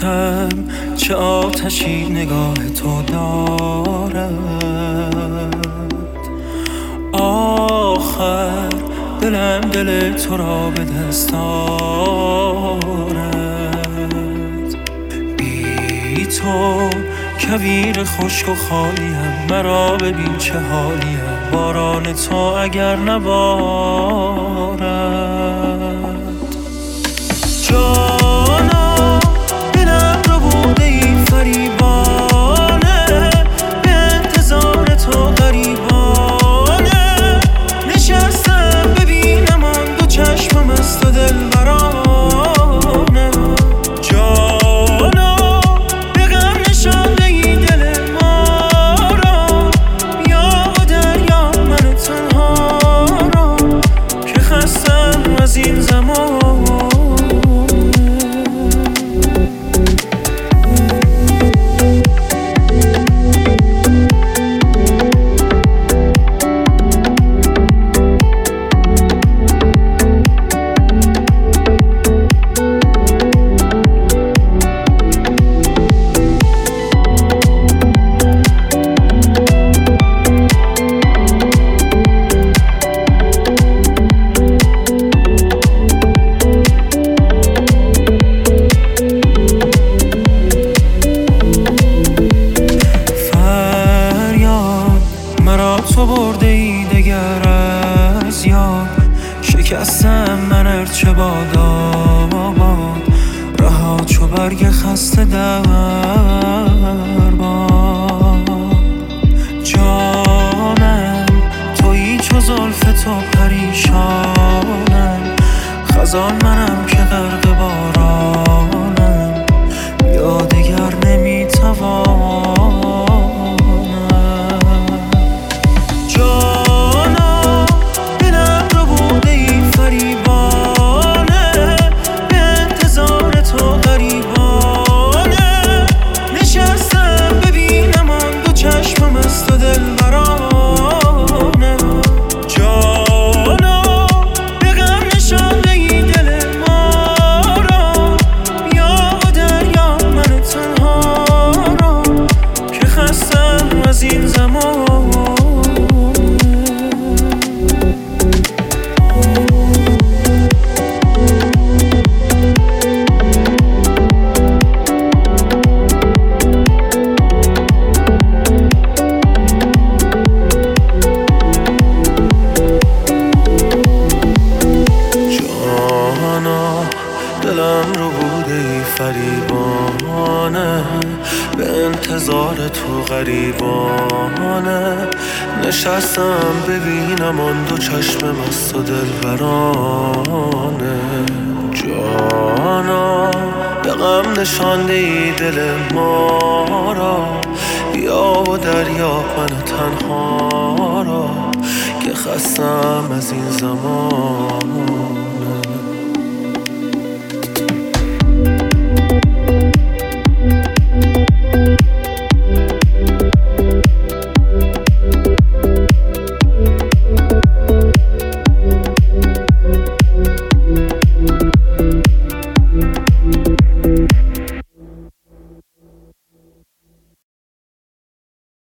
گفتم چه آتشی نگاه تو دارد. آخر دلم دل تو را به دست آرد. بی تو کویر خشک و خالیم، مرا ببین چه حالیم، باران تو اگر نبارد. جانا دلم رو بوده ای فریبانه، به انتظار تو غریبانه. نشستم ببینم آن دو چشمم است و دل برانه. جانا به غم نشانده ای دل ما را، بیا و دریا من تنها را، که خستم از این زمان. تو برده ای دگر از یاد، شکستم من ارچه باد آباد، رها چو برگ خسته در باد. جانم تویی چو زلف تو پریشانم، خزان منم که غرق بارانم، یا دگر نمیتوانم. دلم رو بوده ای فریبانه، به انتظار تو غریبانه. نشستم ببینم آن دو چشم مست و دلبرانه. جانا به غم نشانده ای دل ما را، بیا و دریا من تنها را، که خستم از این زمان.